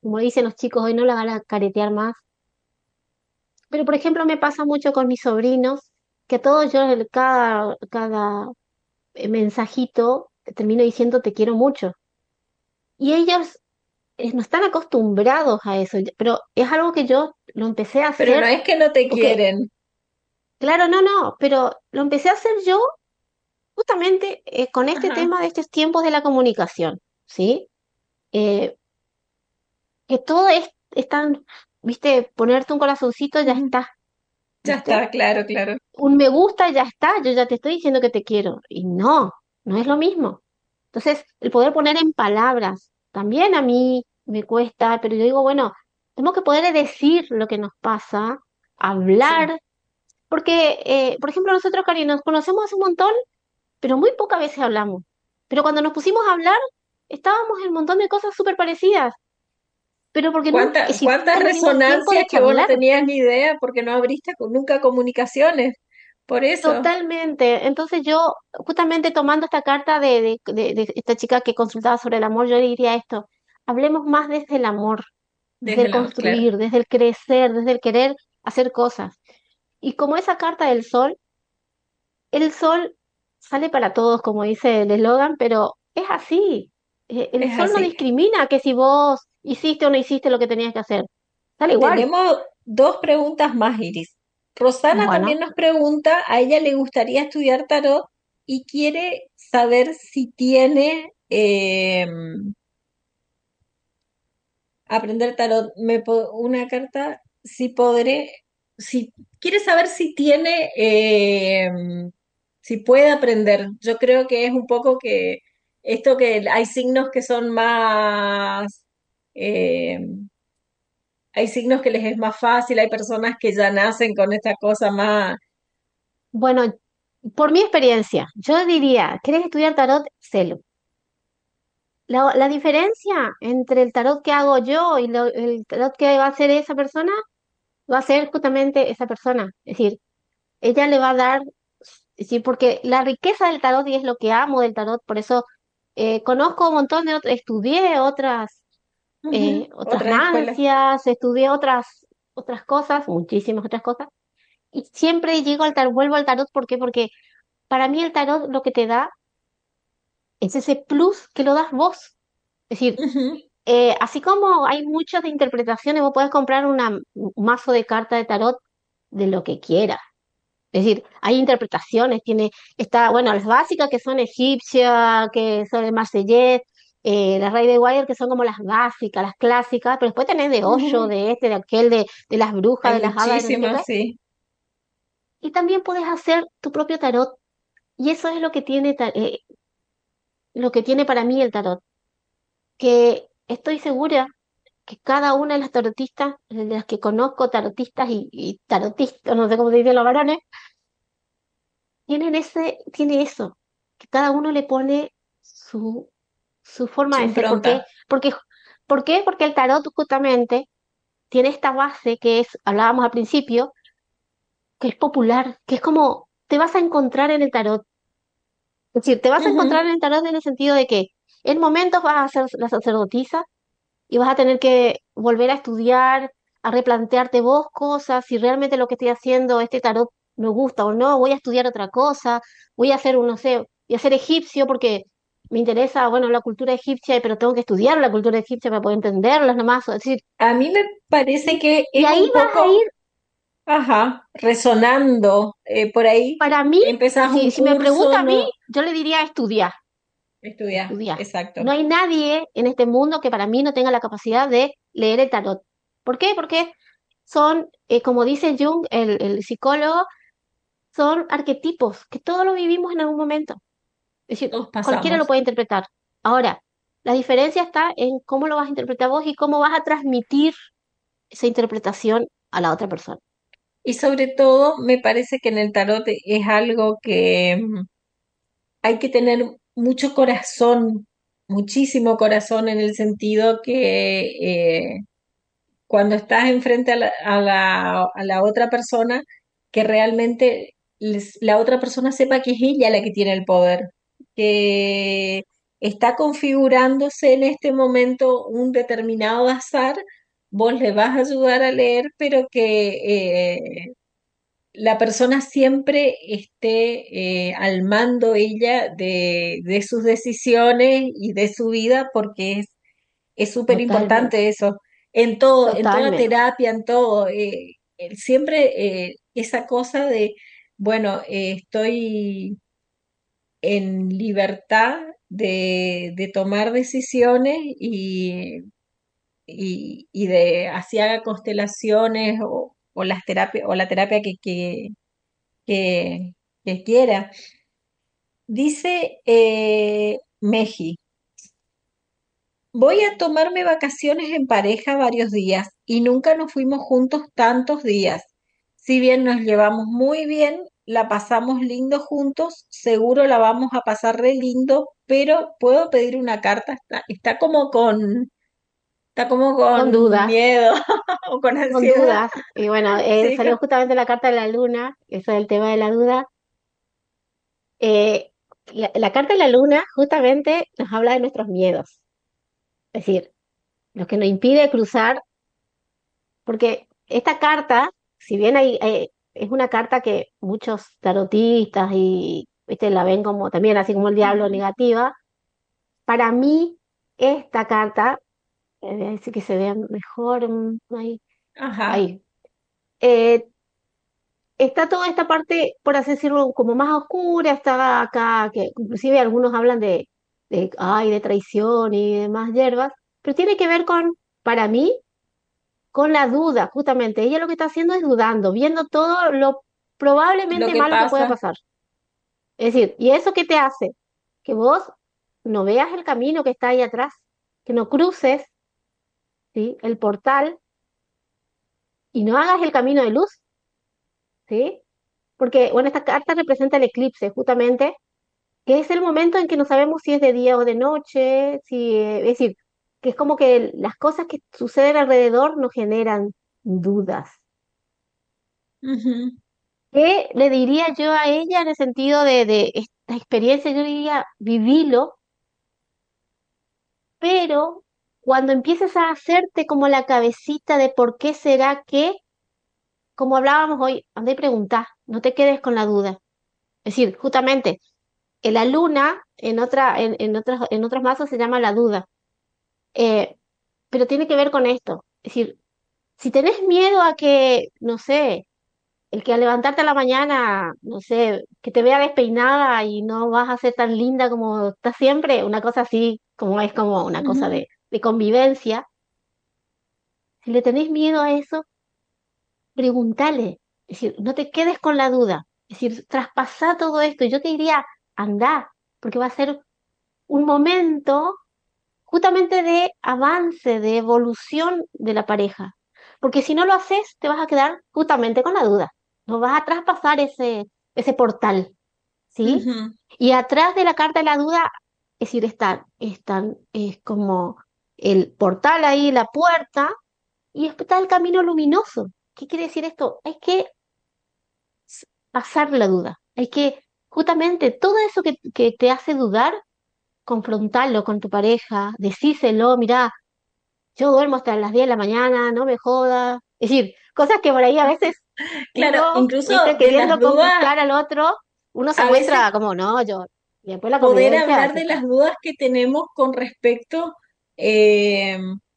como dicen los chicos hoy, no la van a caretear más. Pero, por ejemplo, me pasa mucho con mis sobrinos, que a todos yo, el- cada, cada eh, mensajito, termino diciendo te quiero mucho. Y ellos eh, no están acostumbrados a eso, pero es algo que yo lo empecé a Pero no hacer, es que no te porque, quieren. claro, no, no, pero lo empecé a hacer yo justamente eh, con este Ajá, tema de estos tiempos de la comunicación, ¿sí? Eh, que todo es, es tan, viste, ponerte un corazoncito, ya ujú. está, Ya ¿viste? está, claro, claro. Un me gusta, ya está, yo ya te estoy diciendo que te quiero. Y no, no es lo mismo. Entonces, el poder poner en palabras, también a mí me cuesta, pero yo digo, bueno, tenemos que poder decir lo que nos pasa, Sí. hablar, porque, eh, por ejemplo, nosotros, Cari, nos conocemos hace un montón, pero muy pocas veces hablamos. Pero cuando nos pusimos a hablar, estábamos en un montón de cosas súper parecidas, pero porque nunca, ¿Cuánta- si cuántas nunca nos dimos el tiempo resonancias de que vos no charlar. tenías ni idea porque no abriste con- nunca comunicaciones? Por eso. Totalmente. Entonces yo, justamente tomando esta carta de, de, de- de esta chica que consultaba sobre el amor, yo le diría esto, hablemos más desde el amor, desde Desde el la, claro. construir, desde el crecer, desde el querer hacer cosas. Y como esa carta del sol, el sol sale para todos, como dice el eslogan, pero es así. Eh, El Es sol no así. discrimina que si vos hiciste o no hiciste lo que tenías que hacer. Sale igual. Tenemos dos preguntas más, Iris. Rosana también Bueno, nos pregunta, a ella le gustaría estudiar tarot y quiere saber si tiene eh, aprender tarot. Me po- una carta, si podré, si quiere saber si tiene, eh, si puede aprender. Yo creo que es un poco que esto que hay signos que son más, eh, hay signos que les es más fácil, hay personas que ya nacen con esta cosa más. bueno, por mi experiencia, yo diría, ¿querés estudiar tarot? Celo. La, la diferencia entre el tarot que hago yo y lo- el tarot que va a hacer esa persona, va a ser justamente esa persona. Es decir, ella le va a dar, sí, porque la riqueza del tarot y es lo que amo del tarot, por eso eh, conozco un montón de otras, estudié otras, Ujú, eh, otras otras escuelas. mancias, estudié otras, otras cosas, muchísimas otras cosas, y siempre llego al tarot, vuelvo al tarot, ¿por qué? Porque para mí el tarot lo que te da es ese plus que lo das vos. Es decir, Ujú, Eh, así como hay muchas de interpretaciones, vos podés comprar una- un mazo de cartas de tarot de lo que quieras. Es decir, hay interpretaciones, tiene, está, bueno, las básicas que son egipcia, que son de Marsellés, eh, las Rider Waite que son como las básicas, las clásicas, pero después tenés de Osho, ujú. de este, de aquel, de, de las brujas, Hay de las hadas, de no sé qué, qué. muchísimas, sí. Y también podés hacer tu propio tarot. Y eso es lo que tiene, ta- eh, lo que tiene para mí el tarot, que estoy segura que cada una de las tarotistas, de las que conozco, tarotistas y, y tarotistas, no sé cómo se dicen los varones, tienen ese, tiene eso, que cada uno le pone su, su forma Su de ser. ¿Por qué? impronta. Porque, ¿por qué? Porque el tarot justamente tiene esta base que es, hablábamos al principio, que es popular, que es como te vas a encontrar en el tarot. Es decir, te vas a encontrar Ujú. en el tarot en el sentido de que en momentos vas a ser la sacerdotisa, y vas a tener que volver a estudiar, a replantearte vos cosas, si realmente lo que estoy haciendo, este tarot me gusta o no, voy a estudiar otra cosa, voy a hacer un, no sé, voy a ser egipcio porque me interesa, bueno, la cultura egipcia, pero tengo que estudiar la cultura egipcia para poder entenderlas nomás, es decir, A mí me parece y, que y es ahí un vas a poco, ir, ajá, resonando eh, por ahí. para mí, Empezás si, un si me pregunta curso, a mí, no yo le diría estudiar, estudiar, estudiar. No exacto. hay nadie en este mundo que para mí no tenga la capacidad de leer el tarot. ¿Por qué? Porque son, eh, como dice Jung, el, el psicólogo, son arquetipos que todos lo vivimos en algún momento. Es decir, Todos cualquiera lo pasamos. puede interpretar. Ahora, la diferencia está en cómo lo vas a interpretar vos y cómo vas a transmitir esa interpretación a la otra persona. Y sobre todo, me parece que en el tarot es algo que mm, hay que tener mucho corazón, muchísimo corazón en el sentido que eh, cuando estás enfrente a la, a la, a la otra persona, que realmente les- la otra persona sepa que es ella la que tiene el poder, que está configurándose en este momento un determinado azar, vos le vas a ayudar a leer, pero que eh, la persona siempre esté eh, al mando ella de, de sus decisiones y de su vida, porque es es súper Totalmente, importante eso, en todo, en toda totalmente. terapia, en todo. Eh, eh, siempre eh, esa cosa de, bueno, eh, estoy en libertad de, de tomar decisiones y, y, y de así haga constelaciones o, o las terapias, o la terapia que, que, que, que quiera. Dice eh, Meji. Voy a tomarme vacaciones en pareja varios días y nunca nos fuimos juntos tantos días. Si bien nos llevamos muy bien, la pasamos lindo juntos, seguro la vamos a pasar re lindo, pero puedo pedir una carta. Está, está como con, está como Con con dudas, miedo o con con ansiedad. dudas. Y bueno, eh, Sí, salió co- justamente la carta de la luna, eso es el tema de la duda. Eh, la, la carta de la luna justamente nos habla de nuestros miedos, es decir, lo que nos impide cruzar, porque esta carta, si bien hay, hay- es una carta que muchos tarotistas y viste, la ven como también así como el diablo Ujú. negativa, para mí esta carta, eh, voy a decir que se vea mejor, mm, ahí, Ajá, ahí, eh, está toda esta parte, por así decirlo, como más oscura, está acá, que inclusive algunos hablan de, de, ay, de traición y demás hierbas, pero tiene que ver con, para mí, con la duda, justamente. Ella lo que está haciendo es dudando, viendo todo lo lo probablemente que malo que pueda pasa. pasar. Es decir, ¿y eso qué te hace? Que vos no veas el camino que está ahí atrás, que no cruces, ¿sí? El portal y no hagas el camino de luz, ¿sí? Porque, bueno, esta carta representa el eclipse, justamente, que es el momento en que no sabemos si es de día o de noche, si, eh, es decir, que es como que las cosas que suceden alrededor nos generan dudas. Ujú. ¿Qué le diría yo a ella en el sentido de, de esta experiencia? Yo diría, vivilo, pero cuando empieces a hacerte como la cabecita de por qué será que, como hablábamos hoy, anda y preguntá, no te quedes con la duda. Es decir, justamente, en la luna, en otra, en, en otras, en otros mazos se llama la duda. Eh, pero tiene que ver con esto. Es decir, si tenés miedo a que, no sé, el que al levantarte a la mañana, no sé, que te vea despeinada y no vas a ser tan linda como estás siempre, una cosa así, como es como una cosa Ujú. de, de convivencia, si le tenés miedo a eso, preguntale. Es decir, no te quedes con la duda. Es decir, traspasá todo esto. Y yo te diría, anda, porque va a ser un momento justamente de avance, de evolución de la pareja. Porque si no lo haces, te vas a quedar justamente con la duda. No vas a traspasar ese, ese portal, ¿sí? Ujú. Y atrás de la carta de la duda, es decir, están, están, es como el portal ahí, la puerta, y está el camino luminoso. ¿Qué quiere decir esto? Hay que s- pasar la duda. Hay que, justamente, todo eso que, que te hace dudar, confrontarlo con tu pareja, decíselo, mirá, yo duermo hasta las diez de la mañana, no me jodas. Es decir, cosas que por ahí a veces Claro, uno, viste, incluso de las queriendo dudas, conquistar al otro, uno se a veces muestra como, no, yo, y después la poder convivencia hablar se de las está. dudas que tenemos con respecto, eh,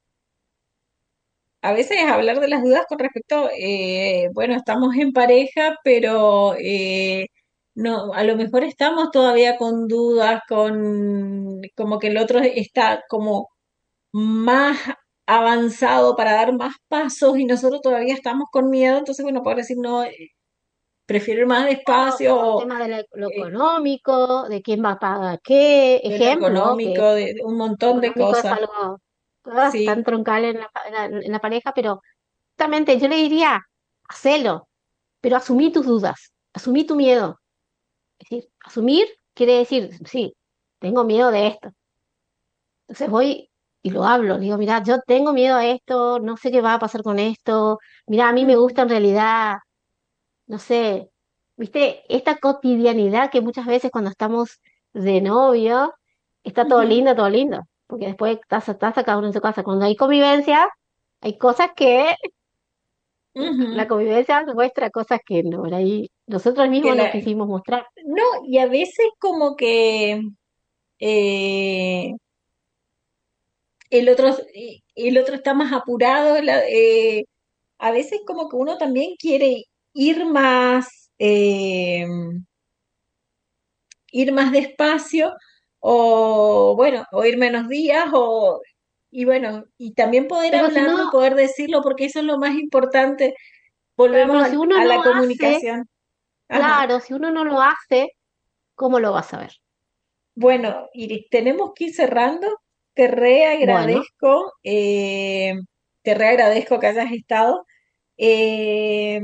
a veces hablar de las dudas con respecto, eh, bueno, estamos en pareja, pero eh, no, a lo mejor estamos todavía con dudas, con como que el otro está como más avanzado para dar más pasos y nosotros todavía estamos con miedo, entonces bueno, poder decir no, eh, prefiero ir más O, despacio, o el o, tema de la- lo eh, económico, de quién va a pagar qué, de lo ejemplo, que económico, de, de un montón de económico es cosas. algo ah, tan Sí. troncal en la, pa- en la, en la pareja, pero justamente yo le diría, hacelo, pero asumí tus dudas, asumí tu miedo. Es decir, asumir quiere decir, sí, tengo miedo de esto. Entonces voy y lo hablo, le digo, mira, yo tengo miedo a esto, no sé qué va a pasar con esto, mira, a mí me Ujú. gusta en realidad, no sé, viste, esta cotidianidad que muchas veces cuando estamos de novio, está todo Ujú, lindo, todo lindo, porque después estás, estás cada uno en su casa. Cuando hay convivencia, hay cosas que la ujú. convivencia muestra cosas que no, por ahí nosotros Que mismos no la, quisimos mostrar. no, y a veces como que eh, el otro, el otro está más apurado, la- eh, a veces como que uno también quiere ir más, eh, ir más despacio, o bueno, o ir menos días, o y bueno, y también poder Pero si hablarlo y no, poder decirlo, porque eso es lo más importante. claro, Volvemos pero si al- uno a, la no hace, comunicación. Ajá. claro, si uno no lo hace, ¿cómo lo vas a ver? Bueno, Iris, tenemos que ir cerrando. Te Bueno, reagradezco, eh, te reagradezco que hayas estado. Eh,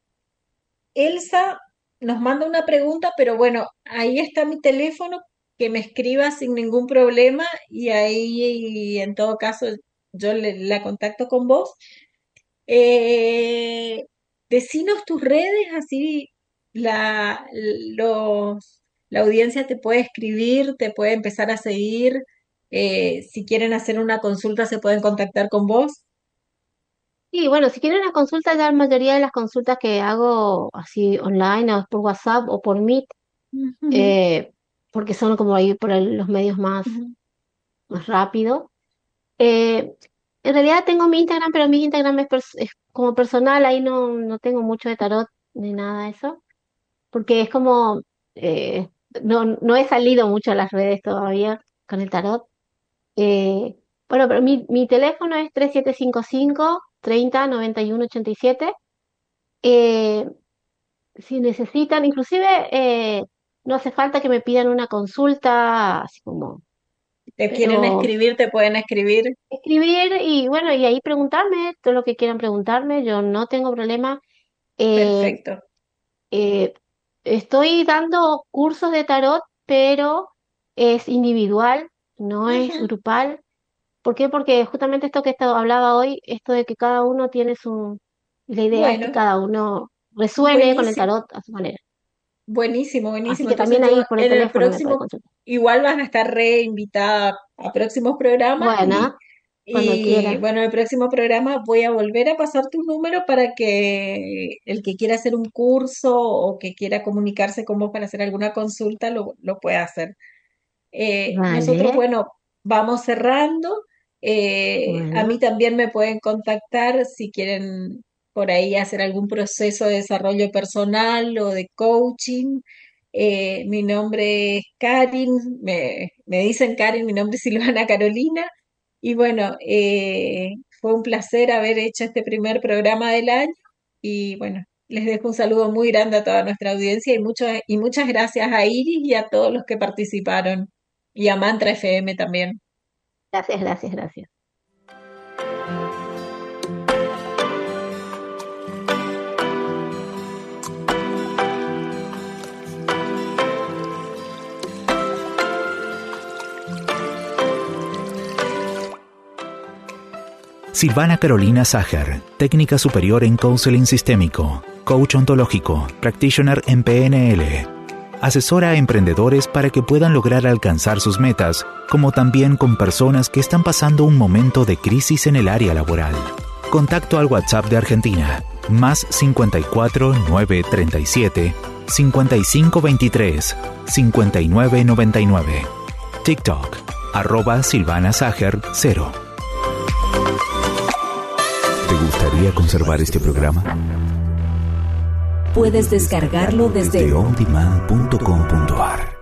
Elsa nos manda una pregunta, pero bueno, ahí está mi teléfono, que me escriba sin ningún problema y ahí en todo caso yo le- la contacto con vos. Eh, Decinos tus redes, así la, los, la audiencia te puede escribir, te puede empezar a seguir. Eh, si quieren hacer una consulta, se pueden contactar con vos. sí, bueno, si quieren una consulta, ya la mayoría de las consultas que hago así online o por WhatsApp o por Meet, Ujú, eh, porque son como ahí por el- los medios más, ujú. más rápidos. Eh, en realidad tengo mi Instagram, pero mi Instagram es, pers- es como personal, ahí no, no tengo mucho de tarot ni nada de eso, porque es como, eh, no, no he salido mucho a las redes todavía con el tarot. Eh, bueno, pero mi, mi teléfono es tres siete cinco cinco treinta noventa y uno ochenta y siete. Eh, si necesitan, inclusive eh, no hace falta que me pidan una consulta, así como, Te quieren pero escribir, te pueden escribir. escribir y bueno, y ahí preguntarme todo lo que quieran preguntarme, yo no tengo problema. Eh, Perfecto. eh, Estoy dando cursos de tarot, pero es individual, no es Ujú. grupal. ¿Por qué? Porque justamente esto que estaba- hablaba hoy, esto de que cada uno tiene su... La idea es que Bueno, cada uno resuene con el buenísimo. tarot a su manera. Buenísimo, Así buenísimo. que Entonces también yo ahí por el en el teléfono me puede próximo, consultar. igual vas a estar reinvitada a próximos programas y, Bueno, cuando y quieran. bueno, en el próximo programa voy a volver a pasar tu número para que el que quiera hacer un curso o que quiera comunicarse con vos para hacer alguna consulta lo, lo pueda hacer. Eh, nosotros, Vale, bueno, vamos cerrando. Eh, a bueno. mí también me pueden contactar si quieren por ahí hacer algún proceso de desarrollo personal o de coaching. Eh, mi nombre es Karin, me, me dicen Karin, mi nombre es Silvana Carolina. Y bueno, eh, fue un placer haber hecho este primer programa del año. Y bueno, les dejo un saludo muy grande a toda nuestra audiencia y, mucho, y muchas gracias a Iris y a todos los que participaron. Y a Mantra F M también. Gracias, gracias, gracias. Silvana Carolina Sager, técnica superior en counseling sistémico, coach ontológico, practitioner en P N L. Asesora a emprendedores para que puedan lograr alcanzar sus metas, como también con personas que están pasando un momento de crisis en el área laboral. Contacto al WhatsApp de Argentina, más cincuenta y cuatro nueve treinta y siete cincuenta y cinco veintitrés cincuenta y nueve noventa y nueve. TikTok, arroba Silvana Sager cero. ¿Te gustaría conservar este programa? Puedes descargarlo desde De ondemand punto com punto ar